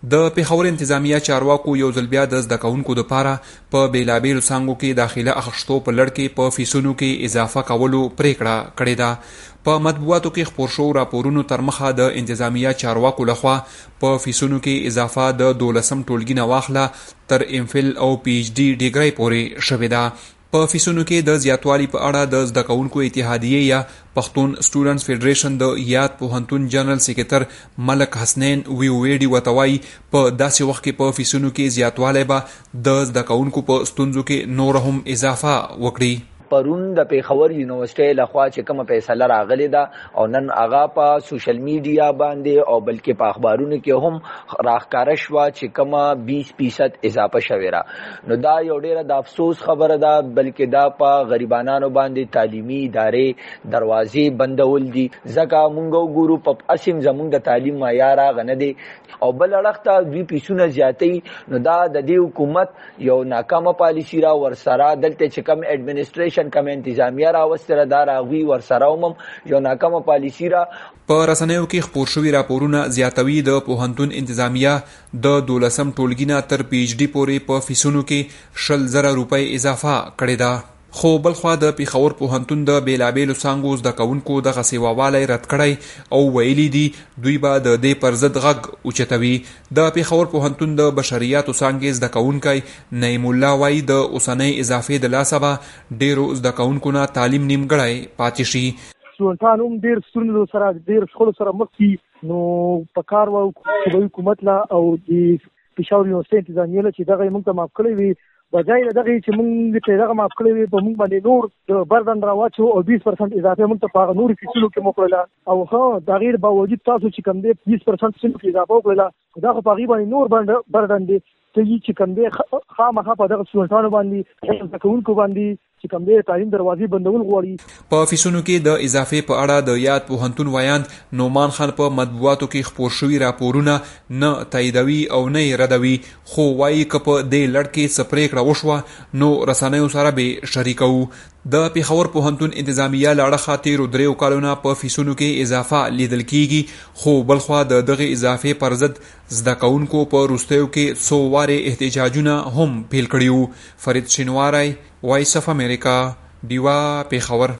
د پیښور انتظامیه چارواکو یو ځل بیا د زده کوونکو دپاره په بیلابیلو څانګو کې داخله اخیستو په لړ کې په فیسونو کې اضافه کولو پریکړه کړې ده. په مطبوعاتو کې خپور شوو راپورونو تر مخه د انتظامیه چارواکو لخوا په فیسونو کې اضافه د 12 ټولګي نه واخله تر امفل او پی ایچ ډي ډیګرۍ پورې شوې ده. په فیسونو کې د زیاتوالي په اړه د زده کوونکو اتحادیې یا پښتون سټوډنټس فیډریشن د یاد پوهنتون جنرال سکرټر ملک حسنین ویویډي وتوای په داسې وخت کې په فیسونو کې زیاتوالی به د زده کوونکو په ستونزو کې نور هم اضافه وکړي. پرون د پیښور یونیورسيټي لخوا چې کومه فیصله راغلی ده او نن هغه په سوشل میډیا باندې او بلکې په اخبارونو کې هم راښکاره شوه چې کومه 20% اضافه شوې ده. نو دا یو ډیره د افسوس خبره ده، بلکې دا په غریبانو باندې تعلیمي ادارې دروازې بندول دي، ځکه مونږ وګورو په اسیم زمونږ د تعلیم معیار هغه نه دی او بل اړخ ته دوی پیسونه زیاتوي. نو دا د دې حکومت یو ناکامه پالیسي را ورسره دلته چې کوم اډمنسټریشن کم انتظامیه راوستره دا راغوي ورسره هم یو ناکامه پالیسي را. په رسنیو کې خپور شوي راپورونه زیاتوي د پوهنتون انتظامیه د 12 ټولګي نه تر پی ایچ ډي پورې په فیسونو کې 20,000 روپۍ اضافه کړې ده. خو بلخوا د پیښور پوهنتون د بیلابیلو څانګو زده کوونکو دغه سیواوالی رد کړی او ویلي دي دوی به د دې پر ضد غږ اوچتوي. د پیښور پوهنتون د بشریاتو څانګې زده کوونکی نعیم الله وایي د اوسنۍ اضافې د لاسه به ډیرو زده کوونکو نه تعلیم نیمګړی پاتې شي. سټوډنټان هم ډیر ستونزو سره ډیر شخړو سره مخ دي. نو په کار و صوبایي حکومت لا او د پیښور یونیورسيټي انتظامیه له چې دغه موږ ته معاف کړی وي بجای له دغه چې موږ ته دغه معاف کړی وي په موږ باندې نور د بردن راواچو او 20% اضافه موږ ته په نور فیصلو کې موکړله او ها د غیر باوجود تاسو چې کوم دی 20% څخه اضافه وکړه دا خو په غیبه نور بردن دی چې کوم دی خامخا په دغه سټوډنټانو باندې زکونکو باندې چې کوم دی تعلیم دروازې بندول غواړي. په فیسونو کې د اضافې په اړه د یاد پوهنتون ویاند نومان خان په مطبوعاتو کې خپور شوي راپورونه نه تاییدوي او نه یې ردوي، خو وایي که په دې لړ کې څه پریکړه وشوه نو رسنیو سره به شریکوو. د پیښور پوهنتون انتظامیه له اړخه تیرو 3 کالو نه په فیسونو کې اضافه لیدل کیږي، خو بلخوا د دغه اضافې پر ضد زده کوونکو په وروستیو کې څو وارې احتجاجونه هم پیل کړي وو. فرید شینواری، وایس اف امریکا، ډیوا، پیښور.